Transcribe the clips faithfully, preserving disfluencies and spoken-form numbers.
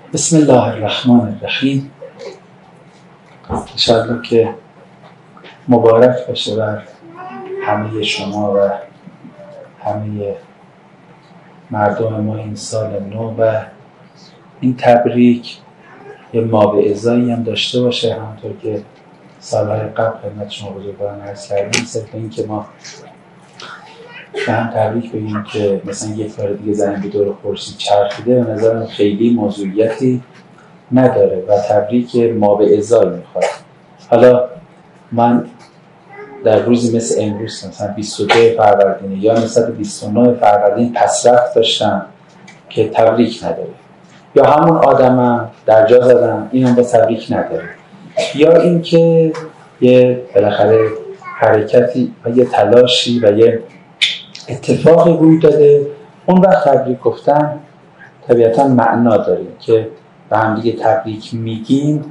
بسم الله الرحمن الرحیم. انشاءالله که مبارک باشه بر همه شما و همه مردم ما این سال نو و این تبریک یه مابعضایی هم داشته باشه، همونطور که سالهای قبل خدمت شما بزرگواران عرض کردیم. صرف این که ما به هم تبریک بگیم که مثلا یک بار دیگه زمین به دور خورشید چرخیده به نظرم خیلی موضوعیتی نداره و تبریک مابعضایی میخواد. حالا من در روزی مثل امروز مثلا بیست و دو فروردین یا مثلا بیست و نه فروردین پسرفت داشتم که تبریک نداره، یا همون آدمم در جا زدم اینم با تبریک نداره، یا اینکه یه بالاخره حرکتی و یه تلاشی و یه اتفاقی روی داده، اون وقت تبریک گفتن طبیعتا معنا داره که به هم دیگه تبریک میگیم.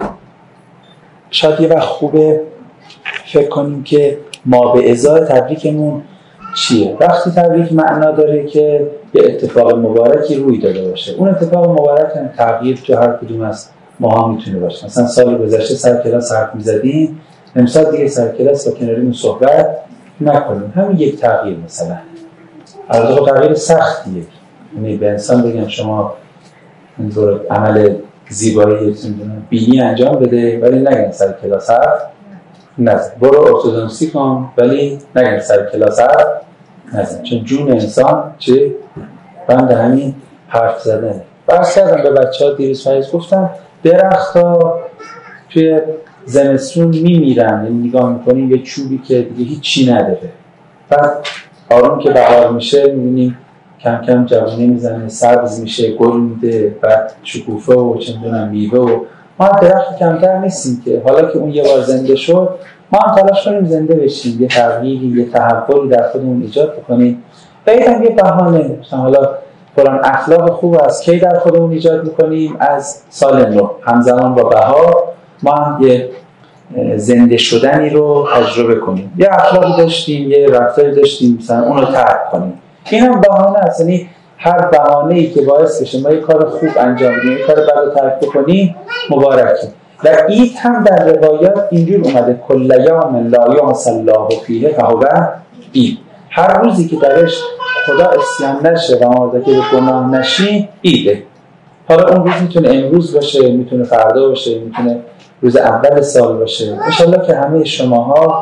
شاید یه وقت خوبه فکر کنیم که ما به ازای تبریکمون چیه. وقتی تبریک معنا داره که یه اتفاق مبارکی روی داده باشه، اون اتفاق مبارک هم تغییر تو هر کدوم از ما هم میتونه باشه. مثلا سال گذشته سر کلاس حرف میزدیم، امسال دیگه سر کلاس با کناریمون صحبت نکنیم، همین یک تغییر مثلا. البته تغییر سختیه، یعنی به انسان بگم شما این دور عمل زیبایی بینی انجام بده ولی نگن سر کلاس حرف نزن، برو ارتودنسی کن ولی نگن سر کلاس حرف نزن، چون جون انسان چه بند همین حرف زدنه. بحث کردم به بچه ها دیروز فریض گفتم درخت ها توی زمستون میمیرن، یعنی نگاه میکنیم یه چوبی که دیگه هیچی نداره، بعد آروم که بهار میشه میبینیم کم کم جوونه میزنه، سبز میشه، گل میده، بعد شکوفه و چندونم میوه و ما درخت کمتر نیستیم که حالا که اون یه بار زنده شد ما هم تلاش کنیم زنده بشیم، یه تغییری یه تحولی در خودمون ایجاد بکنیم. و این هم یه بهانه، مثلا حالا فلان اخلاق خوب از کی در خودمون ایجاد میکنیم؟ از سال نو، همزمان با بهار ما هم یه زنده شدنی رو تجربه کنیم، یه اخلاقی داشتیم، یه رفتاری داشتیم، مثلا اون رو ترک کنیم. این هم بهانه است، یعنی هر بهانه‌ای که باعث بشه ما یه کار خوب انجام بدیم، یه کار بد رو ترک بکنیم مبارکه. و عید هم در روایات اینجور اومده کل یوم لا یعصی الله فیه فهو عید، هر روزی که درش خدا عصیان نشه و ما که به گناه نشیم عیده. حالا اون روز میتونه امروز باشه، میتونه فردا باشه، میتونه روز اول سال باشه. انشالله که همه شماها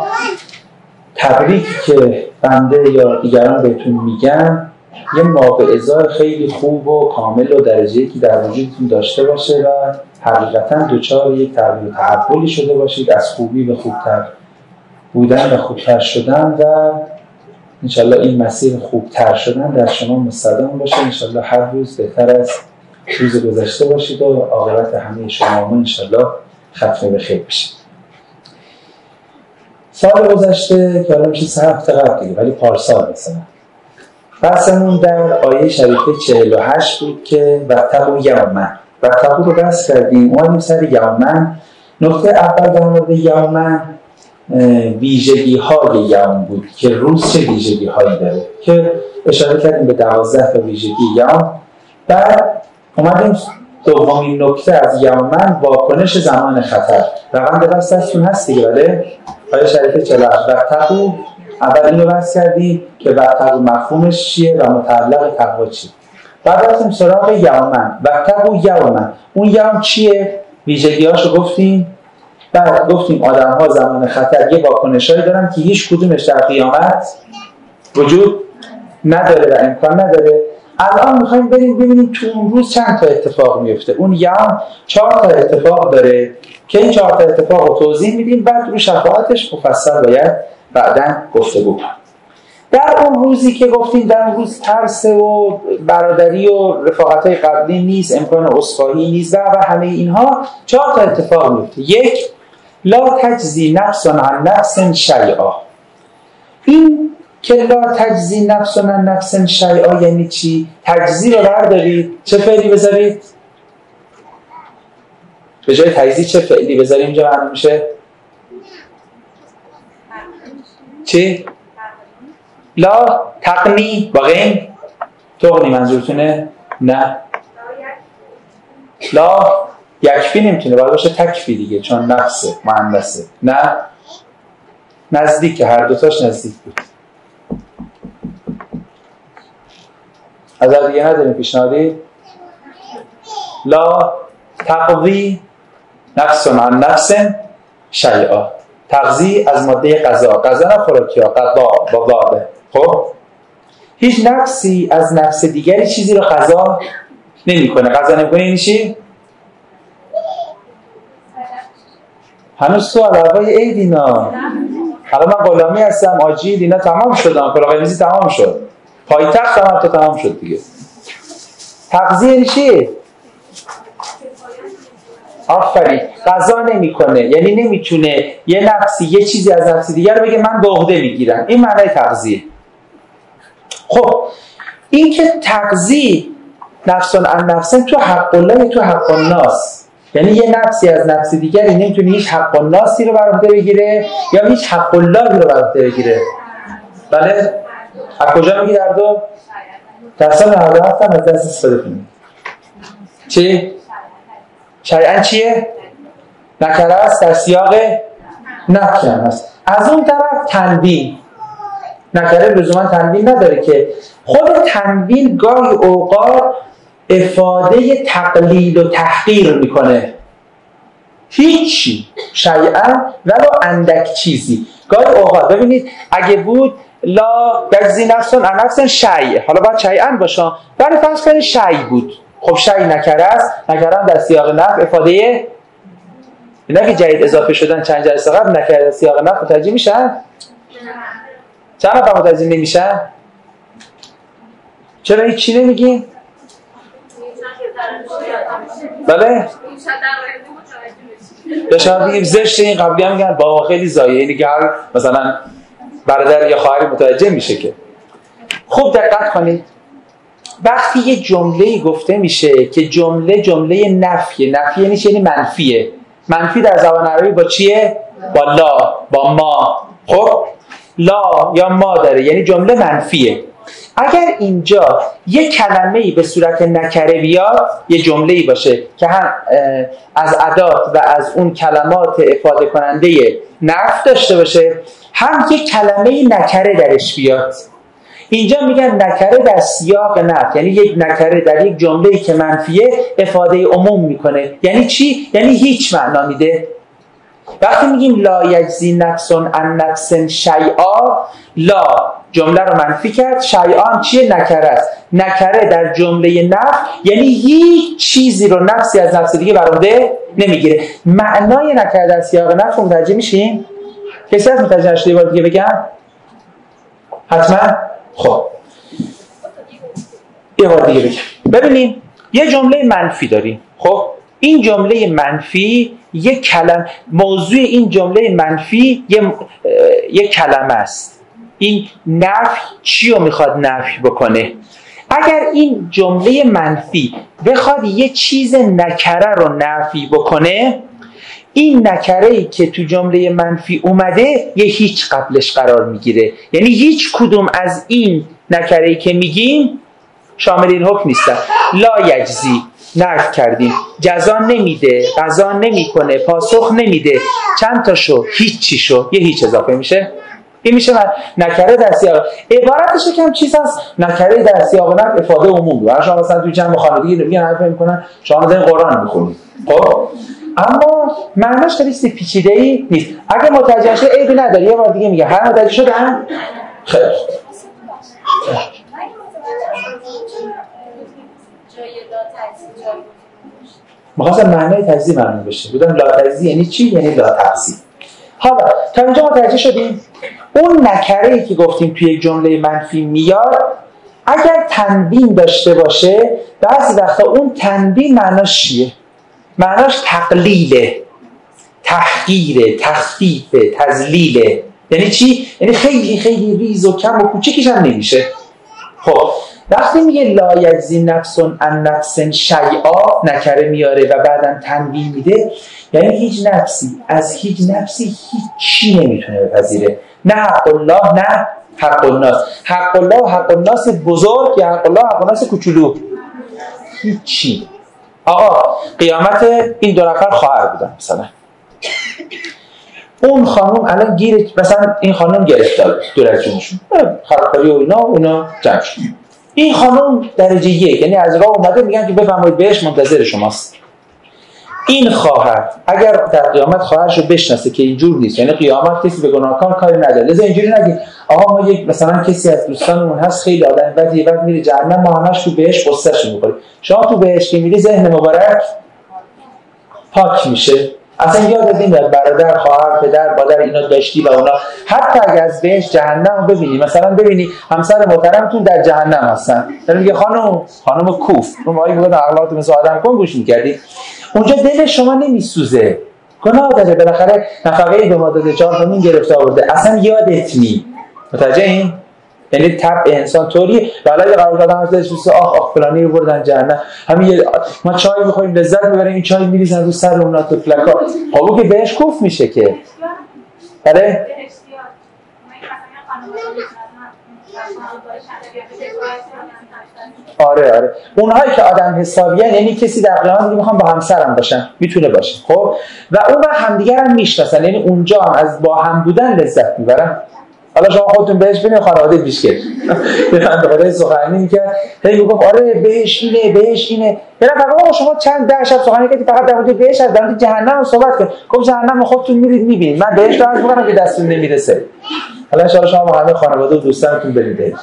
تبریک که بنده یا دیگران بهتون میگن یه مابعضای خیلی خوب و کامل و درجه‌ای که در وجودتون داشته باشه و حقیقتا دوچار یک تغییر و تحولی شده باشید، از خوبی به خوبتر بودن و خوبتر شدن، و انشالله این مسیر خوبتر شدن در شما مستدام باشه. انشالله هر روز بهتر از روز گذشته باشید و عاقبت همه شما انشالله ختم به خیر بشه. سال گذشته که الان میشه سه هفته قبل دیگه، ولی پارسال مثلا بحثمون در آیه شریفه چهل و هشت بود که واتقوا یوما، واتقوا رو بحث کردیم، اومدیم سر یوما. نکته اول در مورد یوما ویژگی های یوم بود که روز چه ویژگی هایی داره، که اشاره کردیم به دوازده تا ویژگی یوم. بعد اومدیم دومین نکته از یومن واکنش زمان خطر. رقم به دست دستون هست دیگه، بله؟ آیه شریفه چهل و هشت واتقوا، اول اینو بحث کردیم که واتقوا مفهومش چیه و متعلق تقوا چیه. بعد رفتیم سراغ یومن، واتقوا یومن، اون یوم چیه؟ ویژگی‌هاشو گفتیم. بعد گفتیم آدم‌ها زمان خطر یه واکنشایی دارن که هیچ کدومش در قیامت وجود نداره و امکان نداره. الان میخوایم بریم ببینیم تو اون روز چند تا اتفاق میفته. اون یوم چهار تا اتفاق داره که این چهار تا اتفاق رو توضیح میدیم، بعد رو شفاعتش مفصل باید بعداً گفتگو کنیم. در اون روزی که گفتیم در اون روز ترس و برادری و رفاقت‌های قبلی نیست، امکان عذرخواهی نیست و همه اینها، چهار تا اتفاق میفته. یک، لا تجزی نفس عن نفس شیئا. این که لا تجزی نفس عن نفس شیئا یعنی چی؟ تجزی رو بردارید، چه فعلی بذارید؟ به جای تجزی چه فعلی بذاریم اینجا معنی میشه؟ چی؟ لا تقنی با غین تقنی منظورتونه؟ نه لا یکفی نمیتونه، باید باشه تکفی دیگه، چون نفسه مؤنثه. نه نزدیک، هر دوتاش نزدیک بود. از دیگه نداریم پیشنهادی؟ لا تقضی نفس عن نفس شیئا. تقضی از ماده قضا، قضا نه خوراکی ها، قضا با ضاده. خب هیچ نفسی از نفس دیگری چیزی رو قضا نمی کنه. قضا نمی کنه یعنی چی؟ هنوز تو علاقای عید اینا. حالا من غلامی هستم، آجیل اینا تمام شدم، کلاغ‌ریزی تمام شد، پایتخت هم حتی تمام شد دیگه. تقضیه یعنی چی؟ آفرین. قضا نمیکنه یعنی نمیتونه یه نفسی یه چیزی از نفسی دیگر بگه من به عهده میگیرم. این معنی تقضیه. خب این که تقضی نفسون عن نفسن تو حق الله یا تو حق الناس، یعنی یه نفسی از نفسی دیگری نمیتونه هیچ حق الناسی رو بر عهده بگیره یا هیچ حق الله رو بر عهده بگیره. بله؟ از کجا میگی در دو؟ در سال نود و هفت هم از دست استفاده کنید. چی؟ شیئا چیه؟ نکره است در سیاق نفی هست. از اون طرف تنوین، نکره لزوما تنوین نداره که. خود تنوین گاهی اوقات افاده تقلیل و تحقیر میکنه. هیچی شیئا ولو اندک چیزی. گاهی اوقات ببینید اگه بود لا یجزی نفسون عن نفس شیء، حالا باید شیئا باشه، ولی فرض کنید شیء بود. خب شیء نکره است، نکره هم در سیاق نفی افاده اینا که جدید اضافه شدن چند جلسه قبل نکره در سیاق نفی متوجه میشن؟ چند نفر متوجه نمیشن؟ چرا هیچ چی نمیگین؟ بله؟ یا شاید بگیم زشت. این قبلی هم میگن بابا خیلی زایه، اینی که هر مثلا برادر یا خواهری متوجه میشه که. خوب دقت کنید، وقتی یه جمله گفته میشه که جمله جمله نفیه، نفی یعنی چی؟ یعنی منفیه. منفی در زبان عربی با چیه؟ با لا، با ما. خب لا یا ما داره، یعنی جمله منفیه. اگر اینجا یه کلمه‌ای به صورت نکره بیاد، یه جمله‌ای باشه که هم از ادات و از اون کلمات افاده کننده نفی داشته باشه، هم یه کلمه نکره درش بیاد، اینجا میگن نکره در سیاق نفی، یعنی یک نکره در یک جمله‌ای که منفیه افاده عموم میکنه. یعنی چی؟ یعنی هیچ معنا میده. وقتی میگیم لا یجزی نفسون عن نفس شیئا، لا جمله رو منفی کرد، شیئا چیه؟ نکره است. نکره در جمله نفی یعنی هیچ چیزی رو نفسی از نفس دیگه بر عهده نمیگیره. معنای نکره در سیاق نفی متوجه میشین؟ کسی از متوجه نشده یه بار دیگه بگم؟ حتما؟ خب یه بار دیگه بگم. ببینیم یه جمله منفی داریم. خب این جمله منفی یک کلمه، موضوع این جمله منفی یه یک کلمه است. این نفی چی رو میخواد نفی بکنه؟ اگر این جمله منفی بخواد یه چیز نکره رو نفی بکنه، این نکره‌ای که تو جمله منفی اومده یه هیچ قبلش قرار میگیره. یعنی هیچ کدوم از این نکره‌ای که میگیم شامل این حکم نیستن. لا یجزی نفی کردیم، جزا نمیده، قضا نمیکنه، پاسخ نمیده، چند تا شو؟ هیچی شو، یه هیچ اضافه میشه. این میشه نکره در سیاق. عبارتش یکم چیز هست، نکره در سیاق نفی افاده عموم بود. شما مثلا تو جمع خانوادگی میگن حرف میکنن شما دارین قرآن میخونید، خب اما معناش خیلی پیچیده‌ای نیست. اگه متوجه شده عیبی نداره، یه بار دیگه میگه. هر متوجه شده هم خیر. مخواستم معنای تجزیه معلوم بشه، بودم لا تجزیه یعنی چی؟ یعنی لا تجزیه. حالا تا اینجا متوجه شدیم؟ اون نکره‌ای که گفتیم توی یک جمله منفی میاد، اگر تنوین داشته باشه بعضی وقتا اون تنوین معناش چیه؟ معناش تقلیله، تحقیره، تخفیفه، تذلیله. یعنی چی؟ یعنی خیلی خیلی ریز و کم و کوچیکش هم نمیشه. خب وقتی میگه لا یجزی نفسون عن نفس شیئا، نکره میاره و بعدم تنوین میده، یعنی هیچ نفسی از هیچ نفسی هیچی نمیتونه بپذیره. نه حق الله نه حق الناس. حق الله و حق الناس بزرگ یا حق الله و حق الناس کوچولو، هیچی. آقا قیامت این دو نفر خواهر بودن مثلا، اون خانم الان گیر مثلا این خانم گرفتار دور جونشون خرابکاری و اینا اونا جمع شد، این خانم درجه یک یعنی از راه اومده میگن که بفرمایید بهش منتظر شماست. این خواهر اگر در قیامت خواهرشو بشناسه که اینجور نیست، یعنی قیامت کسی به گناهکار کاری نداره، لذا اینجوری نگید آقا ما یک مثلا کسی از دوستانمون هست خیلی آدم بدی بعد میره جهنم ما همش تو بهش قصه‌اش می‌خوریم. شما تو بهش که میری ذهن مبارک پاک میشه. اصلا یاد این برادر خواهر پدر مادر اینا داشتی و اونا حتی اگر از بهش جهنم ببینی، مثلا ببینی همسر محترمتون در جهنم هستن، داره میگه خانم خانم کوف اون موقعی میگه اخلاقت مثل آدم کن گوش می‌کردی، اونجا دل شما نمیسوزه، گناه داره بالاخره نفقه به ما داده چهار تا گرفته آورده، اصلا یادت نی. متوجه این؟ یعنی طبع انسان طوری والا یه قرار دادن ازش دوست آخ آخ فلانی رو بردن جهنم، همین ما چای می‌خوریم لذت می‌بریم این چای می‌ریزن رو سر اون تو فلکا، خب که بهش کوف میشه که آره آره آره اونهایی که آدم حسابیان یعنی کسی در قیامت میگه میخوام با همسرم باشم، میتونه باشه خب، و اون وقت همدیگه هم میشناسن، یعنی اونجا هم از با هم بودن لذت میبرن. حالا شما خودتون بهش ببینید خانواده بیشکل من به خودش سخنرانی میکرد هی میگفت آره بهش اینه بهش اینه، یعنی فقط شما چند ده شب سخنرانی کردید فقط در مورد بهش از در مورد جهنم صحبت کنید، گفت جهنم خودتون میرید میبینید، من بهش دارم میگم که دستتون نمیرسه. حالا ان شاء الله شما با همه خانواده و دوستانتون برید.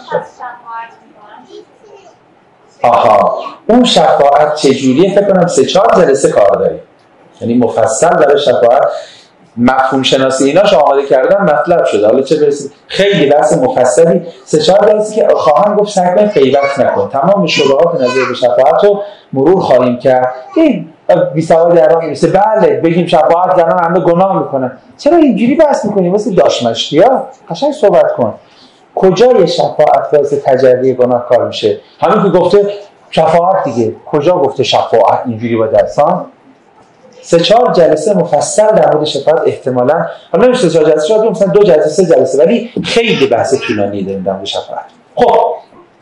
آها اون شفاعت چجوریه؟ فکر کنم سه چهار جلسه کار داریم، یعنی مفصل برای شفاعت مفهوم شناسی ایناش آماده کردن مطلب شده، حالا چه برسید خیلی بحث مفصلی سه چهار جلسه که خواهم گفت سعی کن غیبت نکن، تمام شبهات نظیر به شفاعت رو مرور خواهیم کرد. این بی‌سواد درام میرسه بله بگیم شفاعت زنان همه گناه میکنن، چرا اینجوری بحث میکنیم مثل داشمشتیا؟ قشنگ صحبت کن. کجای شفاعت واسه تجری گناهکار میشه؟ همین که گفته شفاعت دیگه، کجا گفته شفاعت اینجوری با دستان؟ سه چهار جلسه مفصل در مورد شفاعت احتمالاً، حالا نمیشه سه چهار جلسه شاید مثلا دو جلسه سه جلسه، ولی خیلی بحث طولانی داریم در مورد شفاعت. خب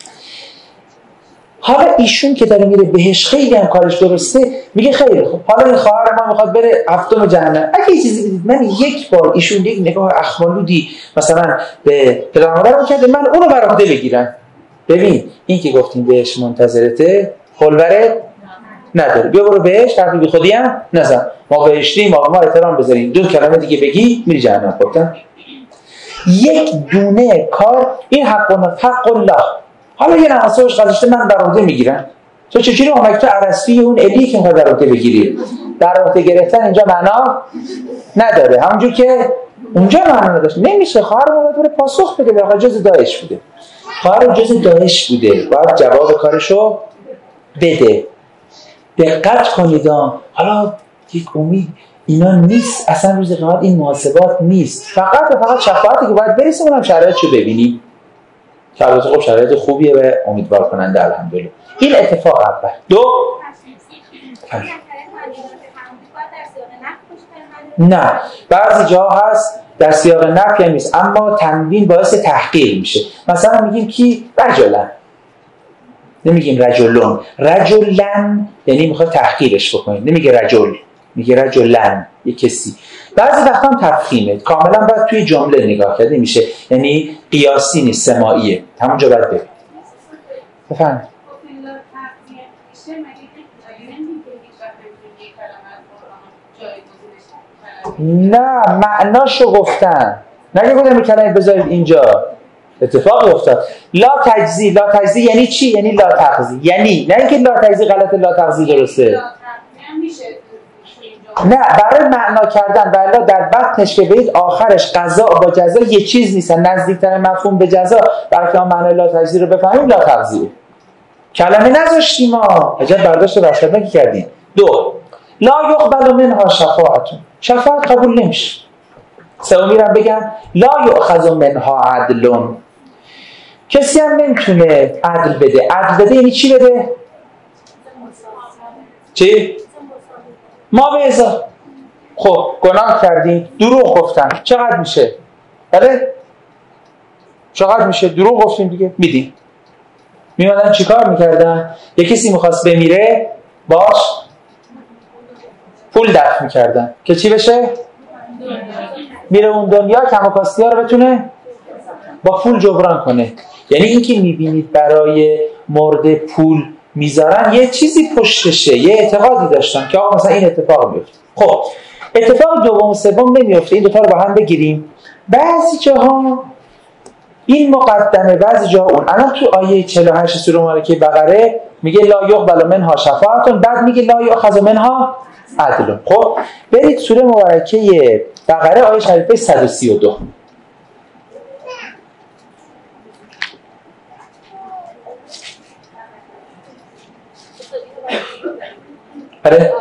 حالا ایشون که داره میره بهش خیلی هم کارش درسته، میگه خیلی خب حالا این خواهر ما میخواد بره هفتم جهنم، اگه یه چیزی بدید من یک بار ایشون یک نگاه اخمالودی مثلا به پدر مادرم کرده من اونو بر عهده بگیرم، ببین این که گفتیم بهش منتظرته خلوره نداره، بیا برو بهش حرفی بی خودی هم نزن، ما بهشتی ما ما احترام بذاریم، دو کلمه دیگه بگی میری جهنم. خودتن یک دونه کار این حق و حق الله، حالا یه نمازش گذاشته من بر عهده میگیرم، تو چجوری اومدی تو عرصی اون الی که میخواد بر عهده بگیری؟ در عهده گرفتن اینجا معنا نداره، همونجور که اونجا معنا نداشت. نمیشه خواهر باید بره پاسخ بده، به جز داعش بوده، خواهر جز داعش بوده باید جواب کارشو بده. دقت کنید حالا یک امید اینا نیست اصلا، روز قیامت این محاسبات نیست، فقط و فقط شفاعتی که باید برسه اونم شرایطشو ببینی. شرایط خوب شرایط خوبیه و امیدوار کننده الحمدلله. این اتفاق اول. دو نه بعضی جا هست در سیاق نفی هم نیست اما تنوین باعث تحقیر میشه، مثلا میگیم کی رجلن، نمیگیم رجلون، رجلن یعنی میخواد تحقیرش بکنید، نمیگه رجل میگه رجلن یک کسی. بعضی وقتا هم تفخیمه، کاملا باید توی جمله نگاه کرده میشه، یعنی قیاسی نیست سماعیه، همونجا باید ببینید. بفرمایید. نه معناشو گفتن، نگه گفتم کلمه بذارید اینجا، اتفاقی افتاد. لا تجزی، لا تجزی یعنی چی؟ یعنی لا تقضی، یعنی نه اینکه لا تجزی غلطه لا تقضی درسته، نه برای معنا کردن. بله در بطنش که بید آخرش قضا با جزا یه چیز نیستن، نزدیکتر مفهوم به جزا، برای که معنی لا تجزی رو بفهمیم لا تقضی کلمه نذاشتیم ما، عجب برداشت رشدناکی کردیم. دو لا یقبل منها شفاعتون، شفاعت قبول نمیشه. سومی رو بگم لا یؤخذ منها عدلون، کسی هم نمیتونه عدل بده. عدل بده یعنی چی بده؟ چی؟ ما به ازا خب گناه کردیم دروغ گفتن چقدر میشه؟ بله؟ چقدر میشه؟ دروغ گفتیم دیگه میدیم. میمدن چی کار میکردن؟ یه کسی میخواست بمیره باش پول دفع میکردن که چی بشه؟ میره اون دنیا کم و کاستی ها رو بتونه با پول جبران کنه. یعنی این که میبینید برای مرده پول میذارن یه چیزی پشتشه، یه اعتقادی داشتن که آقا مثلا این اتفاق میفته. خب اتفاق دوم و سوم نمیفته. این دو تا رو با هم بگیریم. بعضی جاها این مقدمه، بعضی جا اون. الان تو آیه چهل و هشت سوره مبارکه بقره میگه لا یقبل منها شفاعة، بعد میگه لا یؤخذ منها عدل. خب برید سوره مبارکه بقره آیه شریفه صد و سی و دو. آره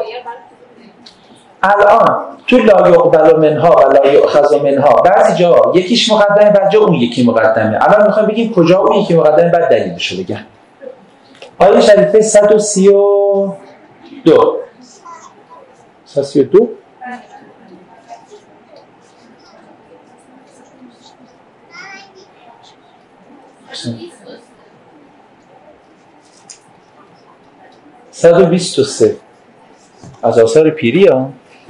الان تو لا یقبل منها و لا یؤخذ منها بعضی جا یکیش مقدمه، بعد جا اون یکی مقدمه. الان میخوایم بگیم کجا اون یکی مقدمه، بعد دلیلشو بگم. آیه شریفه صد و سی و دو. صد و سی و دو صد و بیست و سه از آثار پیری ها.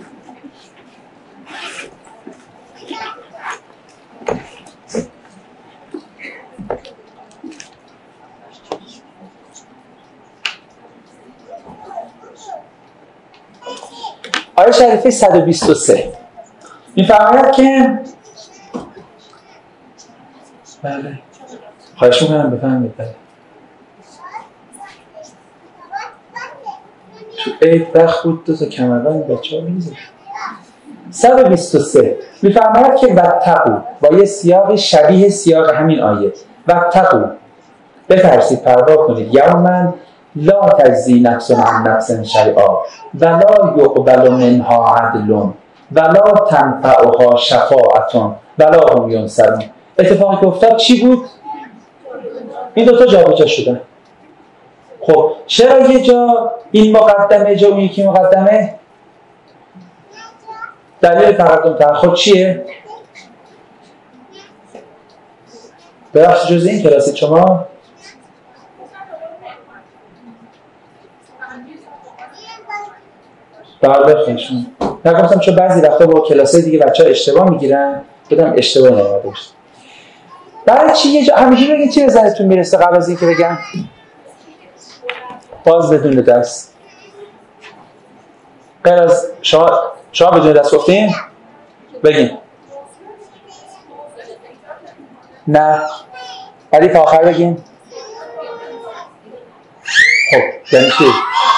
آیه شریفه صد و بیست و سه میفرماید که بله خواهش میکنم بفهمید بله تو عید بخت بود دو تا کمربند بچه ها میزه. صد و بیست و سه میفرماید که واتقوا با یه سیاق شبیه سیاق همین آیه، واتقوا بترسید، پروا کنید، یوما لا تجزی نفس عن نفس شیئا ولا یقبل منها عدل ولا تنفعها شفاعة ولا هم ینصرون. اتفاقی که افتاد چی بود؟ این دوتا جابجا شدن. خب چرا یه جا این مقدمه جا اون یکی مقدمه؟ دلیل تقدم تأخر چیه؟ ببخش جز این کلاسی شما بله خیلیشون نگفتم چون بعضی وقتا با کلاسای دیگه بچه ها اشتباه میگیرن بدم اشتباه نماده باشت. برای چی یه جا همیشه بگین چی به ذهنتون میرسه قبل از این که بگم باز بدون دست غیر از شما شما بدون دست گفتین بگین نه حریف آخر بگین. خب یعنی چی؟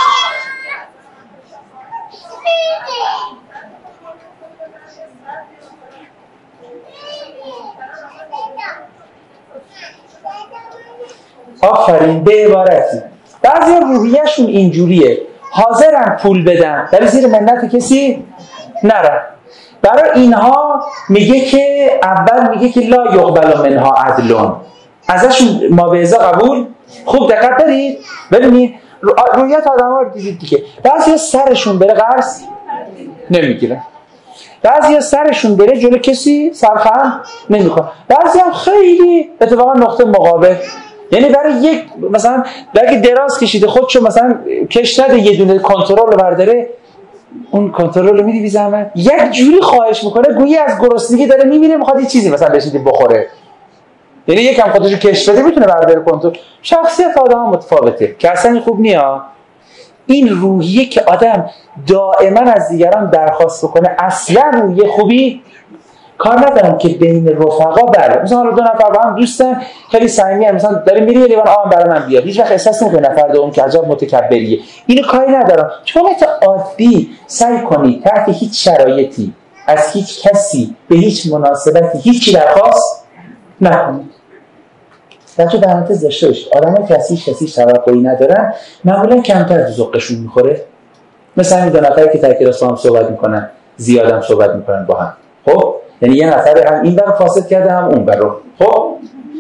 آفرین به عبارتی بعضی روحیه‌شون اینجوریه حاضرن پول بدن ولی زیر منت کسی نرن. برای اینها میگه که اول میگه که لا یقبل منها عدلون، ازشون مابعضا قبول. خوب دقت دارید ببینید روحیت آدم‌ها رو دیدید دیگه. بعضیا سرشون بره قرض نمیگیرن، بعضیا سرشون بره جلو کسی سرخم نمیکنن، بعضیا خیلی اتفاقا نقطه مقابل. یعنی برای یک مثلا اگه دراز کشیده خودشو مثلا کش نده یه دونه کنترل رو برداره اون کنترل رو میدی بی زحمت یک جوری خواهش میکنه گویی از گرسنگی داره میمیره میخواد یه چیزی مثلا بهش بخوره. یعنی یکم خودشو کش بده میتونه برداره کنترل. شخصیت آدم‌ها متفاوته که اصلا خوب نیست. این روحیه که آدم دائما از دیگران درخواست بکنه اصلا روحیه خوبی کار ندارم که بین رفقا بره. مثلا دو نفر با هم دوستن خیلی صمیمی مثلا داریم میریم یه لیوان آب برای من بیار، هیچ وقت احساس نمی‌کنه نفر دوم که عجب متکبریه. اینو کاری ندارم. شما تا عادی سعی کنید تحت هیچ شرایطی از هیچ کسی به هیچ مناسبتی هیچی درخواست نکنید. بچه درمت داشته باشید آدم‌ها که از هیچ کسی توقعی ندارن معمولا کمتر ذوقشون میخوره. مثلا این دو نفری که تا کلاس هم صحبت میکنن زیادم صحبت میکنن با هم. خب یعنی یه نفر هم این برو فاسد کرده هم اون برو. خب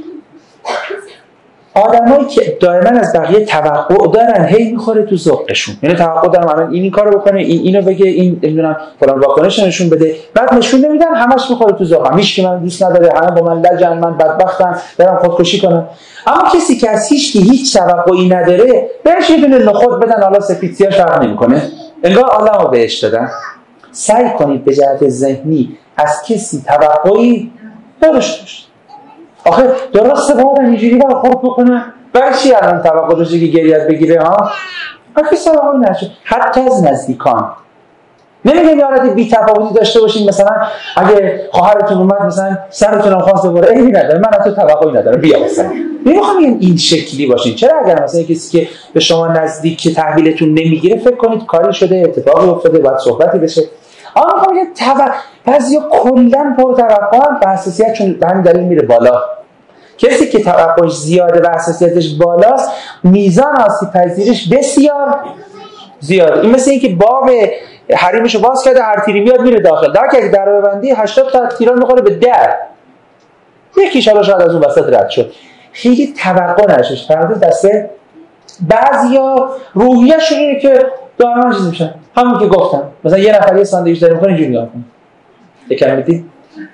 آدمایی که دائما از بقیه توقع دارن هی میخوره تو ذوقشون. یعنی توقع دارن الان این کارو بکنه این اینو بگه این نمیدونم فلان واکنش نشون بده بعد نشون نمیدن همش میخوره تو ذوقم. هیچ کی من دوست نداره همه با من لجن من بدبختم برام خودکشی کنم. اما کسی که از هیچ کی هیچ توقعی نداره بهش یه دونه نخود بدن حالا سفیدسیاش فرق نمیکنه انگار عالم رو بهش دادن. سعی کنید به جهت ذهنی از کسی توقعی نداشته باشید. آخه درسته باید اینجوری برخورد بکنه، برای چی الان توقع داشته که گریت بگیره ها؟ آخه توقعی نداشته، حتی از نزدیکان. نمیگم یارتی بی تفاوتی داشته باشین، مثلا اگه خواهرتون اومد مثلا سرتون هم خواست ببره، ایمی نداره، من از تو توقعی ندارم، بیا مثلا. نمیخوام بگم این شکلی باشین. چرا اگر مثلا کسی که به شما نزدیک که تحویلتون نمیگیره فکر کنید کاری شده، اتفاقی افتاده، باید صحبتی بشه. اما میخوام بگم توقع بعضیا کلا پر توقعن و حساسیتشون به همین دلیل میره بالا. کسی که توقعش زیاده و حساسیتش بالاست، میزان آسیب پذیریش بسیار زیاده. این مثل اینکه باب حریمشو باز کرده، هر تیری میاد میره داخل. در که در رو ببندی هشتاد تا تیران میخوره به در. یکی شالا شاید از اون وسط رد شد. خیلی توقع نشش. فرض دسته بعضیا روحیه‌شون اینه که دائما چیز میشن. همون که گفتم. مثلا یه نفر یه ساندویچ داره میخوره اینجوری نگاه کنه. یکم میدی؟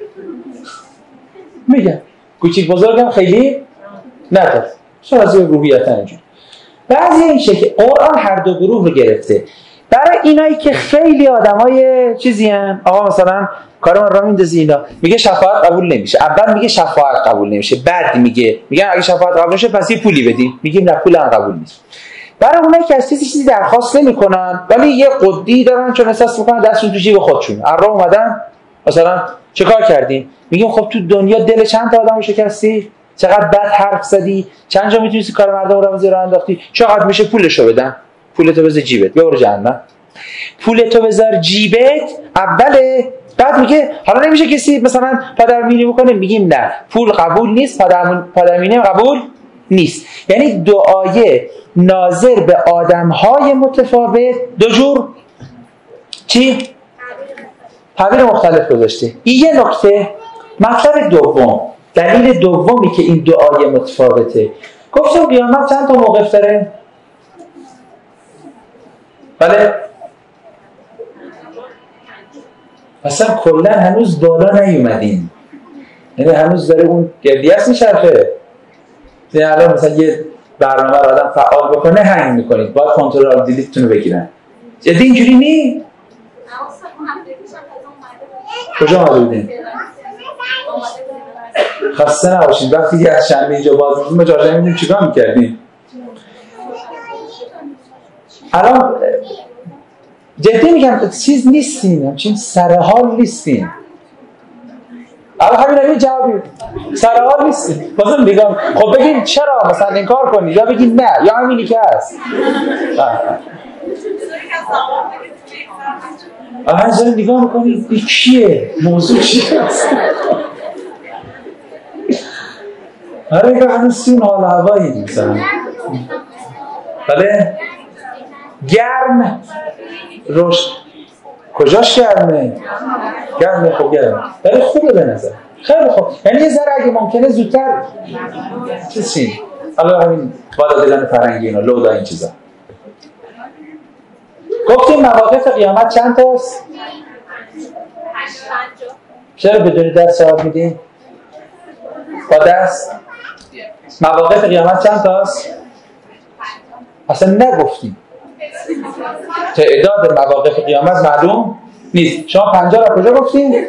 میگم کوچیک بزرگم خیلی نداره. شاید از روحیت اینجوری. بعضی این شکل قرآن هر دو گروه رو گرفته. برای اینایی که خیلی آدمای چیزی ان، آقا مثلا کارم را میندازی اینا، میگه شفاعت قبول نمیشه. اول میگه شفاعت قبول نمیشه، بعد میگه میگن اگه شفاعت قبول نشه پس یه پولی بدین، میگیم نه پول هم قبول نیست. برای اونایی که از کسی چیزی درخواست نمیکنن ولی یه قدی دارن چون احساس میکنن دستشون تو جیب خودشون، ارا اومدن مثلا چه کار کردین؟ میگیم خب تو دنیا دل چند تا آدمو شکستی؟ چقدر بد حرف زدی؟ چند جا میتونی کار مردم رو زیر انداختی؟ چقدر میشه پولشو بدن؟ پولتو بذار جیبت، بیا برو جهنم. پولتو بذار جیبت اوله، بعد میگه حالا نمیشه کسی مثلا پدرمینی بکنه، میگیم نه پول قبول نیست، پدرمینی قبول نیست. یعنی دعای ناظر به آدمهای متفاوت دو جور چی؟ تعبیر مختلف گذاشته. این یه نکته. مطلب دوم، دلیل دومی که این دعای متفاوته، گفتم قیامت چند تا موقف داره؟ بله اصلا کلا هنوز بالا نیومدین، یعنی هنوز داره اون گردیس میچرخه. یعنی الان مثلا یه برنامه رو آدم فعال بکنه هنگ میکنید، باید کنترل دیلیتتون رو بگیرن. جدی اینجوری نی؟ کجا آمده بودین؟ خسته نباشید. وقتی که از شنبه اینجا باز می‌کنیم مجاجه می‌دیم چیکار می‌کردیم؟ الان جدی میگم چیز نیستیم، همچین سرحال نیستیم. الان همین همین جوابی سرحال نیستیم. بازم میگم خب بگین چرا مثلا انکار کنید یا بگین نه یا همینی که هست. آها از این نگاه میکنید این کیه؟ موضوع چیه؟ آره که هنوز سین حال هوایی نیستن. بله؟ گرم روش کجاش گرمه؟ گرمه خب گرمه ولی خوبه به نظر خیلی خوب. یعنی یه ذره اگه ممکنه زودتر چیز چین حالا همین بالا دلن فرنگی اینا لودا این چیزا. گفتیم مواقف قیامت چند تاست؟ چرا بدون دست جواب میدین؟ با دست؟ مواقف قیامت چند تاست؟ اصلا نگفتیم. تعداد مواقف قیامت معلوم نیست. شما پنجاه را کجا گفتین؟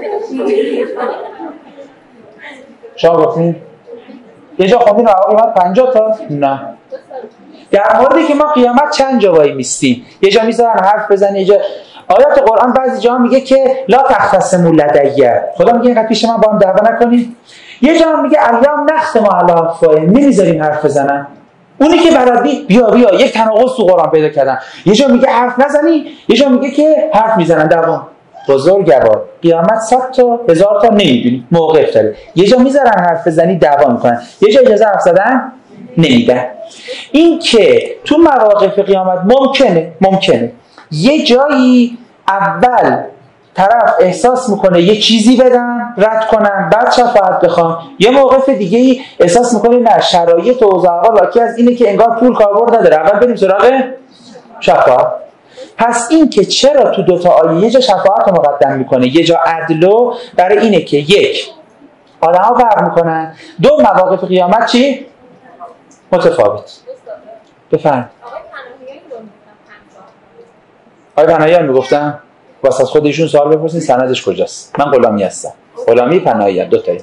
شما گفتین؟ یه جا خوندین مواقف قیامت پنجاه تا؟ نه. در موردی که ما قیامت چند جا وای میستیم، یه جا میذارن حرف بزنی، یه جا آیات قرآن بعضی جا میگه که لا تختصموا لدیه، خدا میگه اینقدر پیش من با هم دعوا نکنید. یه جا میگه الیوم نختم علی افواههم، نمیذاریم حرف بزنن. اونی که بلدی بیا بیا یک تناقض تو قرآن پیدا کردن. یه جا میگه حرف نزنی، یه جا میگه که حرف میزنن دوام. بزرگوار قیامت صد تا هزار تا نمیدونی موقف داره. یه جا میذارن حرف بزنی دعوا میکنن، یه جا اجازه حرف زدن نمیدن. این که تو مواقف قیامت ممکنه ممکنه یه جایی اول طرف احساس میکنه یه چیزی بدن رد کنن بعد شفاعت بخوام، یه موقف دیگه ای احساس میکنه نه شرایط و اوضاع لاکی از اینه که انگار پول کاربرد نداره، اول بریم سراغ شفاعت. پس این که چرا تو دوتا آیه یه جا شفاعت رو مقدم میکنه یه جا عدلو، برای اینه که یک آدم ها فرق میکنن، دو مواقف قیامت چی؟ متفاوت. بفهم آقای پناهیان میگفتن واسه خود ایشون سوال بپرسین سندش کجاست. من غلامی هستم. غلامی پناهیان دو تایی.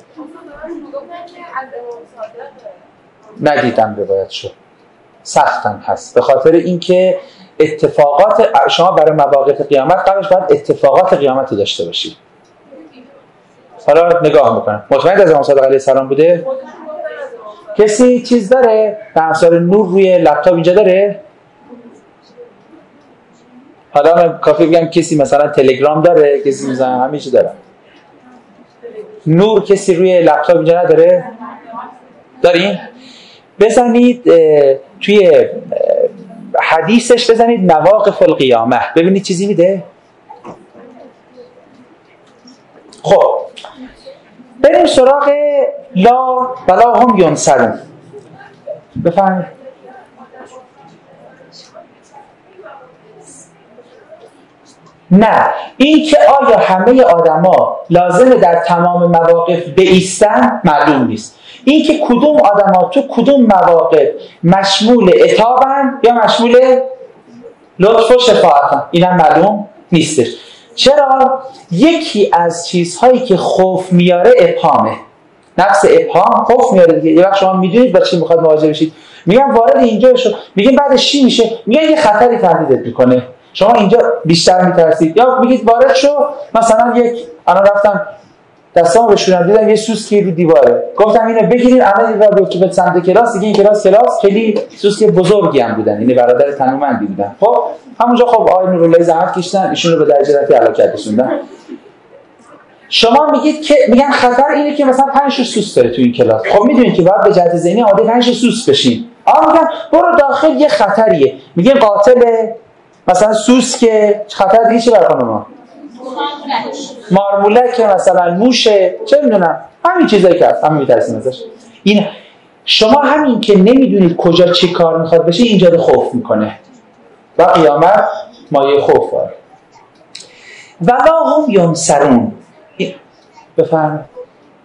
ندیدم روایتشو. سختم هست به خاطر اینکه اتفاقات شما برای مواقف قیامت قبلش باید اتفاقات قیامت رو داشته باشید. حالا نگاه میکنم. مطمئن از امام صادق علیه السلام بوده؟ کسی چیز داره؟ افزار نور روی لپتاپ اینجا داره؟ حالا من کافی بگم کسی مثلا تلگرام داره، کسی مثلا همه چی داره. نور کسی روی لپتاپ اینجا نداره؟ دارین؟ بزنید توی حدیثش بزنید مواقف القیامه ببینید چیزی میده. خب بریم سراغ لا ولا هم ینصرون. بفرمایید. نه این که آیا همه آدما لازمه در تمام مواقف بایستن معلوم نیست. این که کدوم آدما تو کدوم مواقف مشمول عتابن یا مشمول لطف و شفاعتن اینم معلوم نیستش. چرا؟ یکی از چیزهایی که خوف میاره ابهامه. نفس ابهام خوف میاره دیگه. یه وقت شما میدونید با چی میخواد مواجه بشید، میگن وارد اینجا بشو، میگن بعدش چی میشه، میگن یه خطری تهدیدت میکنه، شما اینجا بیشتر میترسید. یا میگید وارد شو، مثلا یک الان رفتم دستامو بشورم دیدم یه سوسکی رو دیواره، گفتم اینو بگیرید الان این رو که به سمت کلاس، دیگه این کلاس کلاس خیلی سوسکی بزرگی هم بودن، یعنی برادر تنومندی بودن. خب همونجا خب آقای نورالله زحمت کشیدن ایشون رو به درجه رفیع هلاکت رسوندن. شما میگید که میگن خطر اینه که مثلا پنج تا سوس داره تو این کلاس. خب میدونید که باید به جهت ذهنی آماده پنج تا سوس بشین. آ میگن برو داخل یه خطریه، میگن قاتل مثلا سوس که خطر دیگه چی برای ما؟ مارمولک مثلا موشه، چه میدونم همین چیزایی که هست همین میترسیم ازش. این شما همین که نمیدونید کجا چی کار میخواد بشه اینجا خوف میکنه و قیامت مایه خوف داره. ولا هم ینصرون. بفرمایید.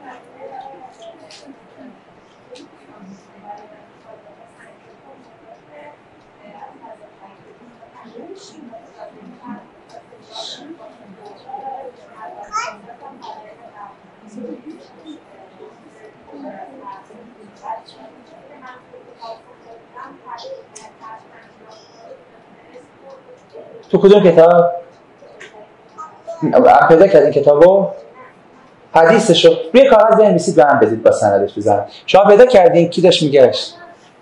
تو کدوم کتاب؟ پیدا کردین کتابو؟ حدیثشو روی کاغذ بنویسید به من بدید با سندش بزنم. شما پیدا کردین کی داشت میگشت؟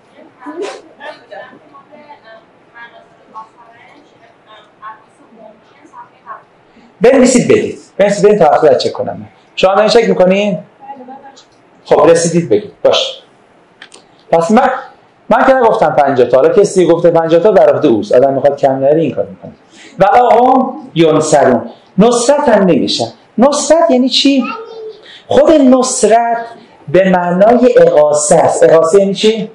بنویسید بدید. بنویسید بدید تا وقتی چک کنم. شما دارین چک میکنین؟ خب رسیدید بگید. باش. پس من من که نگفتم پنجاه تا، حالا کسی گفته پنجاه تا در عهده اوست. آدم میخواد کم نره این کار میکنه. ولا هم ینصرون. نصرت هم نمیشن. نصرت یعنی چی؟ خود نصرت به معنای اغاثه است. اغاثه یعنی چی؟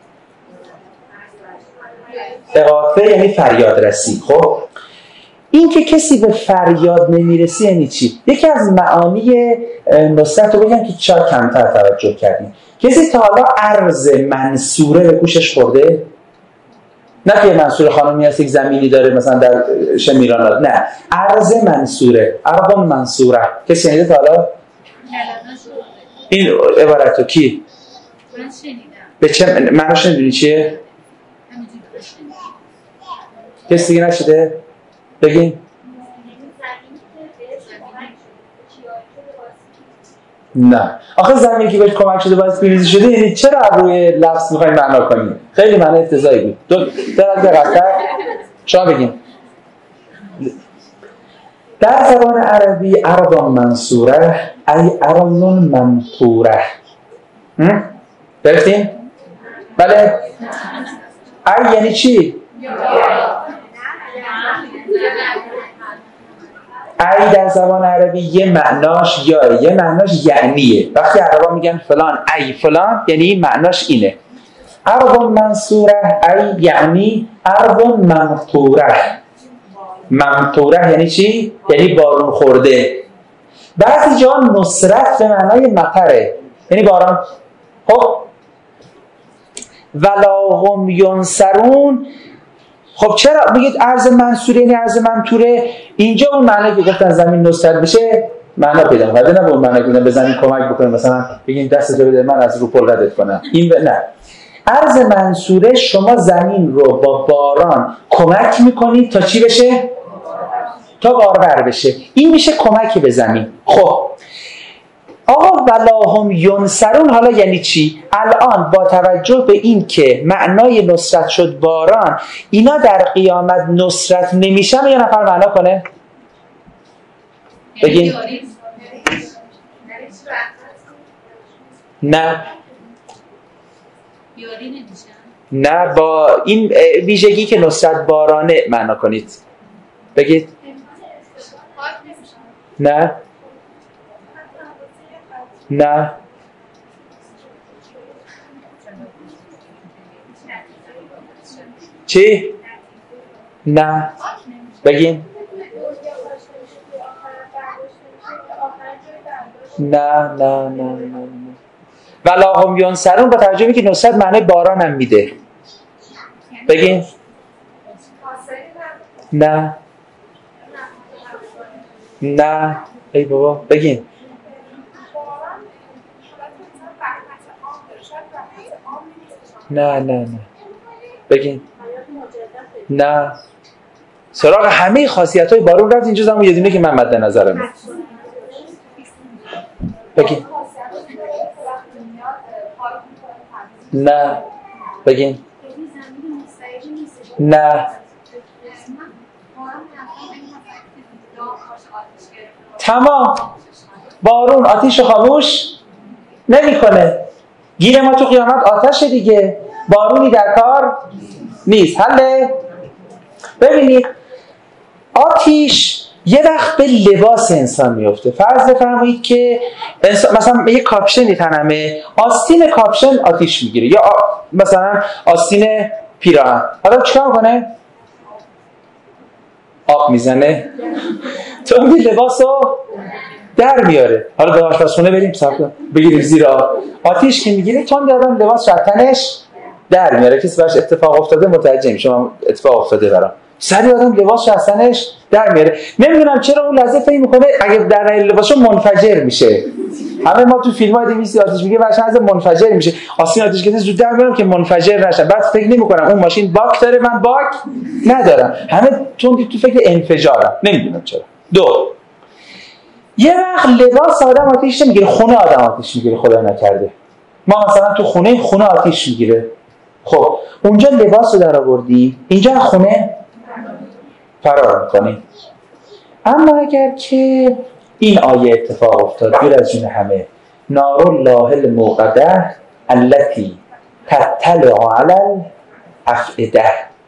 اغاثه یعنی فریاد رسی. خب این که کسی به فریاد نمیرسی یعنی چی؟ یکی از معانی نصرت رو بگم که شاید کمتر توجه کردیم. کسی تا حالا عرض منصوره به گوشش خورده؟ نه که منصور خانمی هست یک زمینی داره مثلا در شمیران، نه عرض منصوره، ارض منصوره. کسی شنیده تا حالا؟ این عبارت رو کی؟ من شنیدم. به چه معناش نمیدونی چیه؟ کسی دیگه نشده؟ بگین. نه آخه زمینی که بهش کمک شده باعث پیروزی شده، یعنی چرا روی لفظ میخوایم معنا کنیم؟ خیلی معنی افتضاحی بود. دو درجه دقیق‌تر شما بگین. در زبان عربی ارض منصوره ای ارض منطوره. گرفتین؟ بله. ای یعنی چی؟ ای در زبان عربی یه معناش یا یه معناش یعنیه. وقتی عربا میگن فلان ای فلان یعنی معناش اینه. ارض منصوره ای یعنی ارض ممطوره. ممطوره یعنی چی؟ یعنی بارون خورده. بعضی جا نصرت به معنای مطره، یعنی باران. خب ولا هم ینصرون خب چرا میگید عرض منصوره یعنی عرض ممطوره؟ اینجا اون معنی که گفتن زمین نصرت بشه معنا پیدا می‌کنه، نه اون معنی که به زمین کمک بکنه، مثلا بگیم دست تو بده من از رو پل ردت کنم. این ب... نه. عرض منصوره شما زمین رو با باران کمک میکنید تا چی بشه؟ تا بارور بشه. این میشه کمک به زمین. خب آقا ولاهم ینصرون حالا یعنی چی؟ الان با توجه به این که معنای نصرت شد باران، اینا در قیامت نصرت نمیشن یا نفر معنا کنه؟ بگین. نه نه با این ویژگی که نصرت بارانه معنا کنید. بگید. نه نه چی؟ نه بگین. نه نه نه نه نه ولاهم ینصرون با توجه به که نصرت معنی باران هم میده. بگین. نه نه ای بابا بگین. نه نه نه بگین. نه سراغ همه خاصیت های بارون رفت، اینجا زمان یه دونه که من مد نظرم. بگین. نه بگین. نه تمام. بارون آتیش خاموش نمیکنه. گیر ما تو قیامت آتش دیگه، بارونی در کار نیست. حله؟ ببینید آتیش یه وقت به لباس انسان میفته. فرض بفرمایید که انسان مثلا یه کاپشنی تنمه، آستین کاپشن آتیش میگیره، یا آ... مثلا آستین پیراهن، حالا چیکار کنه؟ آب میزنه تو اون لباسو در میاره. حالا به آشپزخونه بریم صاحب بگیریم زیر آب، آتیش که میگیره چون آدم لباس شتنش در میاره. کسی براش اتفاق افتاده متوجه میشه من اتفاق افتاده برام، سری آدم لباس شتنش در میاره. نمیدونم چرا اون لحظه فکر میکنه اگه در لباسو منفجر میشه. همه ما تو فیلم‌ها دیدیم میسی آتیش میگه باشه از منفجر میشه، آستین آتیش گرفته زود در میارم که منفجر نشه. بعد فکر نمیکنم اون ماشین باک داره من باک ندارم، همه چون تو فکر انفجارم. نمیدونم چرا. دو یه وقت لباس آدم آتیش نمیگیره، خونه آدم آتیش میگیره. خدا نکرده ما مثلا تو خونه خونه آتیش میگیره. خب اونجا لباس رو در آوردی، اینجا خونه فرار میکنی. اما اگر که این آیه اتفاق افتاد دور از جون همه، نار الله الموقده التي تطلع علی الافئده،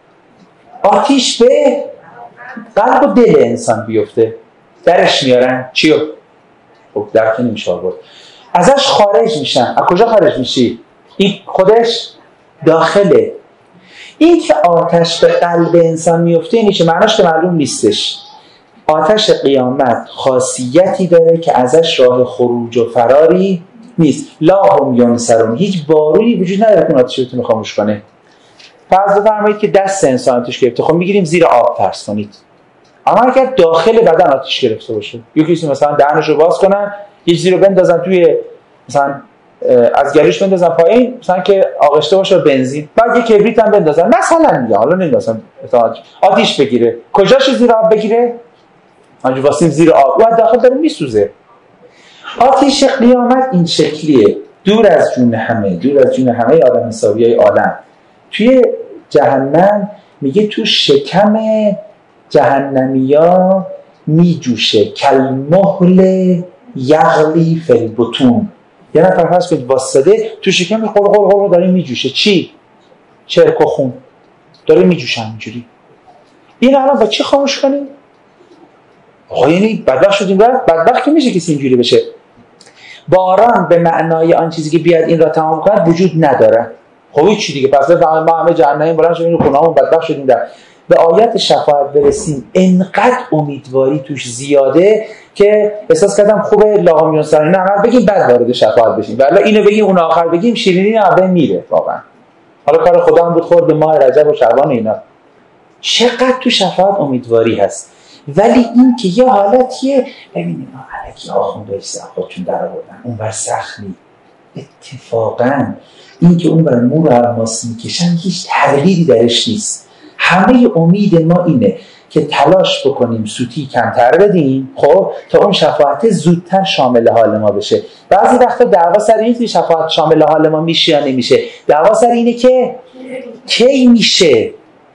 آتیش به قلب و دل انسان بیفته، درش میارن چیو؟ خب درک نمیشه آورد، ازش خارج میشن. از کجا خارج میشی؟ این خودش داخله. این که آتش به قلب انسان میفته اینی که معناش که معلوم نیستش. آتش قیامت خاصیتی داره که ازش راه خروج و فراری نیست. لا هم ینصرون، هیچ بارونی وجود نداره که آتش بتونه خاموش کنه. فرض بفرمایید که دست انسان آتش گرفته، خب میگیریم زیر آب فرض کنید. اما اگر داخل بدن آتش گرفته باشه، یکی کسی مثلا دهنشو باز کنن، یه چیزی رو بندازن توی مثلا از گلوش بندازن پایین، مثلا که آغشته باشه بنزین، بعد یه کبریت هم بندازن مثلا، میگه حالا نمیدونم آتیش بگیره، کجاش زیر آب بگیره؟ همونجوری واسیم زیر آب و داخل داره میسوزه. آتیش قیامت این شکلیه، دور از جون همه، دور از جون همه آدم حسابیای عالم. توی جهنم میگه تو شکم جهنمیا میجوشه کالمهل یغلی فی البطون. یه نفر هست که واسطه تو شکم قل قل قل داره میجوشه. چی؟ چرک و خون داره میجوشه همینجوری. این الان با چی خاموش کنیم؟ آقا یعنی بدبخت شدیم رفت؟ بدبخت که میشه کسی اینجوری بشه. باران به معنای آن چیزی که بیاد این را تمام کند وجود نداره. خب این چی دیگه؟ پس ما همه جهنمی بلند شدیم رو خونه‌مون بدبخت شدیم در به آیات شفاعت برسیم. انقدر امیدواری توش زیاده که احساس کردم خوبه لاهم ینصرون عمل بگیم بعد وارد شفاعت بشیم، ولی اینو بگیم اون آخر بگیم شیرینی اول میره واقعا. حالا کار خدا هم بود خورد به ماه رجب و شعبان اینا. چقدر تو شفاعت امیدواری هست. ولی این که یه حالتیه، ببینید ما علکی آخونده ایستن خودشون در آوردن اون بر سخنی، اتفاقا این که اون بر مور و الماس میکشن هیچ تغییری درش نیست. همه امید ما اینه که تلاش بکنیم سوتی کمتر بدیم، خب تا اون شفاعت زودتر شامل حال ما بشه. بعضی وقتا دعوا سر اینه که شفاعت شامل حال ما میشه یا نمیشه، دعوا سر اینه که کی میشه.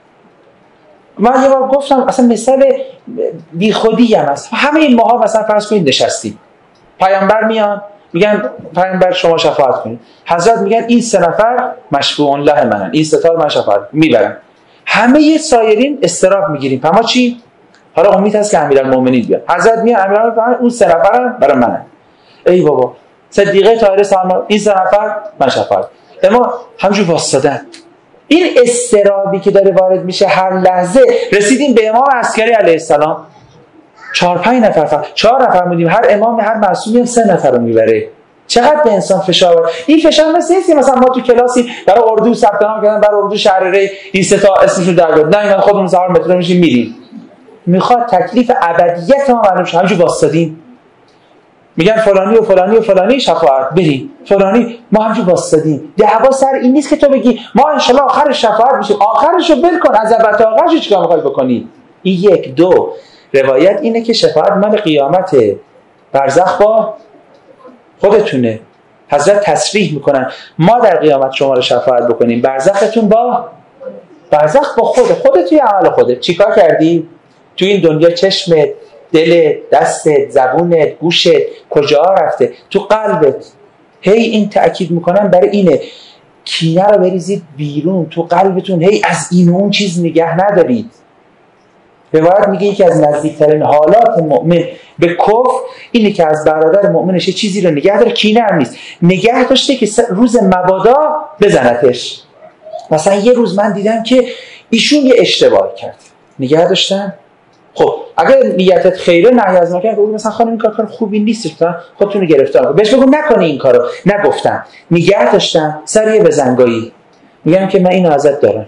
من یه بار گفتم اصلا مثال بی خودی هم هست. همه این ماها مثلا فرض کنید نشستیم، پیامبر میان میگن پیامبر شما شفاعت کنید، حضرت میگن این سه نفر مشفوعون له منن، این سه تا من شفاعت میبرن. همه سایرین استراب میگیریم، اما چی؟ حالا امید هست که امیرالمومنین بیاد. حضرت میگه امیرالمومنین اون سه نفرم برای منن. ای بابا صدیقه طاهره سلمان این سه نفر من شفاعت. اما همونجور واسطادن. این استرابی که داره وارد میشه هر لحظه. رسیدیم به امام عسکری علیه السلام، چهار پنج نفر فقط، چهار نفر بودیم، هر امام هر معصومی هم سه نفر رو میبره. چقدر به انسان فشار. این فشار مثل نیست مثلا ما تو کلاسی برای اردو ثبت نام کردن، برای اردو شهرره این سه تا اسمشون در بیاد، نه من خودمون سوار مترو میشیم میریم. میخواد تکلیف ابدیت ما معلوم شه. همینجوری واسطادیم میگن فلانی و فلانی و فلانی شفاعت بریم، فلانی ما همینجوری واسطادیم. دعوا سر این نیست که تو بگی ما ان شاء الله آخر شفاعت میشیم، آخرشو ول کن، از اول تا آخرش چیکار میخوای بکنی؟ این یک. دو، روایت اینه که شفاعت مال قیامت، برزخ با خودتونه. حضرت تصریح میکنن ما در قیامت شما رو شفاعت بکنیم، برزختون با برزخ با خود خودت توی عمل خودت چیکار کردی تو این دنیا؟ چشمت، دلت، دستت، زبونت، گوشت کجا رفته؟ تو قلبت. هی این تأکید میکنن برای اینه کینه رو بریزید بیرون تو قلبتون، هی از این و اون چیز نگه ندارید. روایت میگه یکی از نزدیکترین حالات مؤمن به کفر اینه که از برادر مؤمنش چیزی رو نگه داره، کینه هم نیست، نگه داشته که روز مبادا بزنتش. مثلا یه روز من دیدم که ایشون یه اشتباه کرد، نگه داشتن. خب اگر نیتت خیره نهی از نکرد، بگو مثلا خانم این کار کار خوبی نیستش، مثلا خودتون رو گرفتار بهش بگو نکنی این کارو، نگفتم، نگه داشتم سر یه بزنگاهی. میگم که من اینو ازت دارم.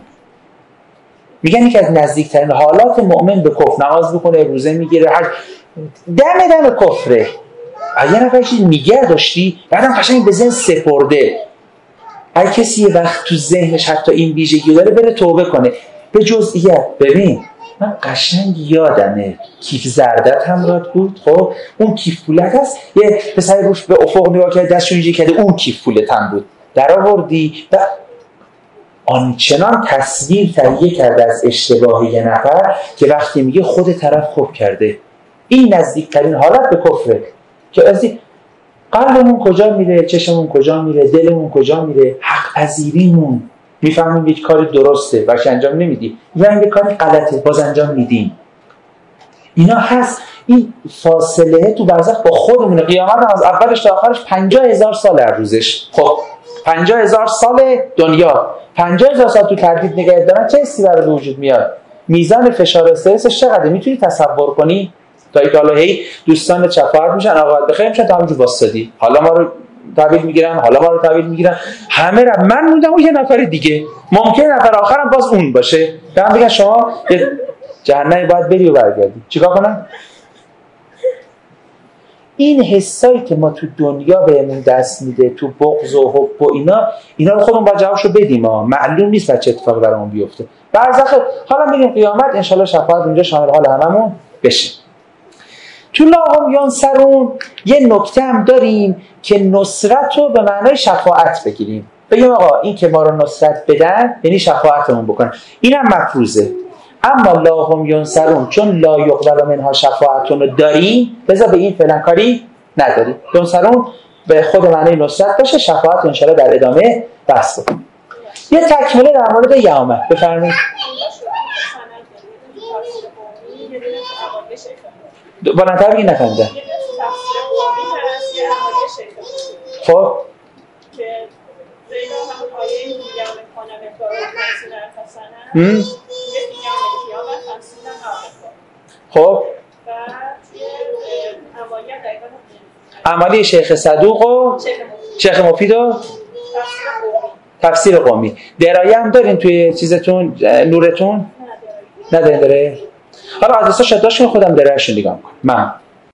میگن که از نزدیکترین حالات مؤمن به کفر، نماز بکنه، روزه میگیره، هر دم دم کفره. اگه نفر چیز نگه داشتی بعدم قشنگ به ذهن سپرده. هر کسی یه وقت تو ذهنش حتی این ویژگی داره بره توبه کنه به جزئیات. ببین من قشنگ یادمه کیف زردت همراه بود، خب اون کیف پولت هست، یه پسر روش به افق نگاه کرد دستشو اینجوری کرده، اون کیف پولت هم بود، در آوردی و آنچنان تصویر تهیه کرده از اشتباه یه نفر که وقتی میگه خود طرف خوب کرده. این نزدیکترین حالت به کفره که از قلبمون کجا میره، چشممون کجا میره، دلمون کجا میره، حق پذیریمون، میفهمیم یک کار درسته باشه انجام نمیدی، یا یک کار غلطه باز انجام میدیم. اینا هست. این فاصله تو برزخ با خودمونه. قیامت هم از اولش تا آخرش پنجاه هزار سال هر روزش. خب پنجاه هزار سال دنیا، پنجاه هزار سال تو تردید نگه دارن، چه حسی برای وجود میاد؟ میزان فشار استرسش چقدره میتونی تصور کنی؟ تا اینکه حالا هی دوستان شفاعت میشن، آقا بخیر میشن، تا همونجور واسطادی، حالا ما رو تحویل میگیرن، حالا ما رو تحویل میگیرن، همه را من موندم و یه نفر دیگه، ممکنه نفر آخرم باز اون باشه، دارم بگن شما جهنمی باید بری و برگردی. چیکار کنم؟ این حسایی که ما تو دنیا بهمون دست میده، تو بغض و حب و اینا، اینا رو خودمون باید جوابشو بدیم. ها معلوم نیست چه اتفاقی برامون بیفته. برزخ حالا میریم قیامت، ان شاء الله شفاعت اونجا شامل حال هممون بشه. تو لاهم ینصرون یه نکته هم داریم که نصرت رو به معنای شفاعت بگیریم، بگیم آقا این که ما رو نصرت بدن یعنی شفاعتمون بکنن، اینم مفروضه. اما لاهم ینصرون چون لا یقبل منها شفاعتون رو داریم، بذار به این فعلا کاری نداری. ینصرون به خود معنای نصرت باشه، شفاعت ان شاء الله در ادامه بحث بکنیم. یه تکمله در مورد یومه بفرمایید. بلندتر بگی نفهمیدم. خب که زیرا هم آیه میگم کنم اطلاع تنسیل حسنه میگم قیامت تنسیل خب بعد امالی دقیقا امالی شیخ صدوق و شیخ مفید و تفسیر قومی. درايه هم دارین توی چیزتون نورتون؟ ندارین دره؟ حالا از اساس شداش که خودم درهش نگاه میکنم. من